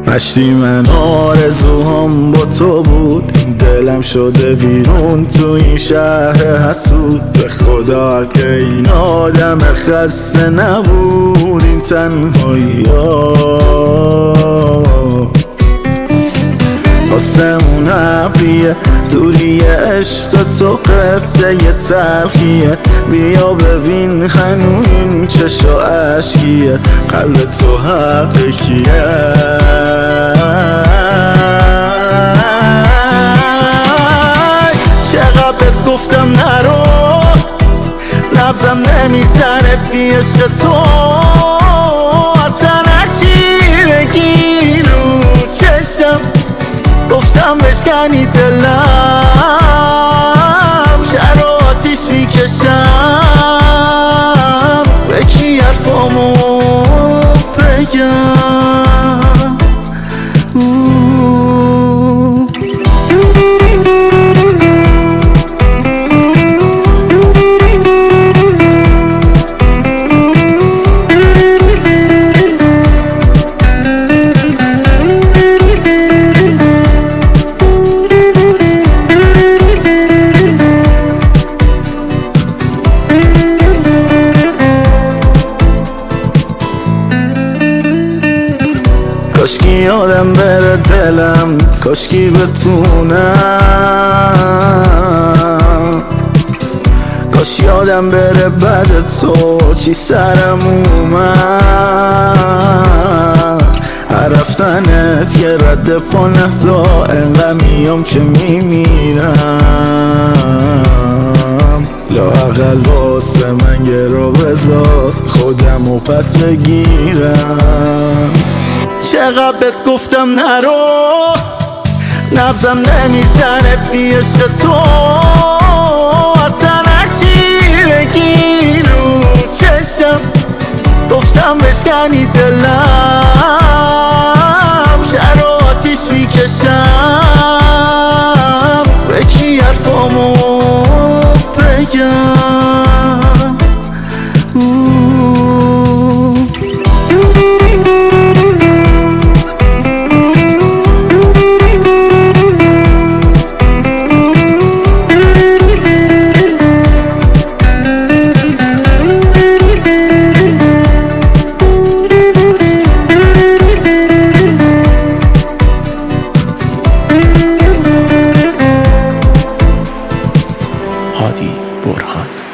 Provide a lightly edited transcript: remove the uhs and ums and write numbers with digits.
مشتی من آرزوهام با تو بود، این دلم شده ویرون تو این شهر حسود. به خدا که این آدم خسته نبود این تنهایی آسمون ابریه، دوری عشق تو قصه ی تلخیه. بیا ببین هنوز این چشم و اشکیه، قلب تو حقیقیه. چقدر بهت گفتم نرو، لبزم نمیزنه بی عشق تو. اصلا هرچی بگی رو چشم، گفتم بشکنی دلم، شر و آتیش میکشم. به کی حرفامو بگم؟ کاشکی یادم بره دلم، کاشکی بتونم، کاش یادم بره بعد تو چی سرم اومد. هر رفتنت یه رد پا نسا، انقدر میام که میمیرم. لااقل واسه من گرو بذار خودمو پس بگیرم. چقدر بهت گفتم نرو، نبزم نمیزنه بی عشق تو. اصلا هرچی بگی رو چشم، گفتم بشکنی دلم، شر و آتیش میکشم. به کی حرفامو بگم؟ هادی برهان.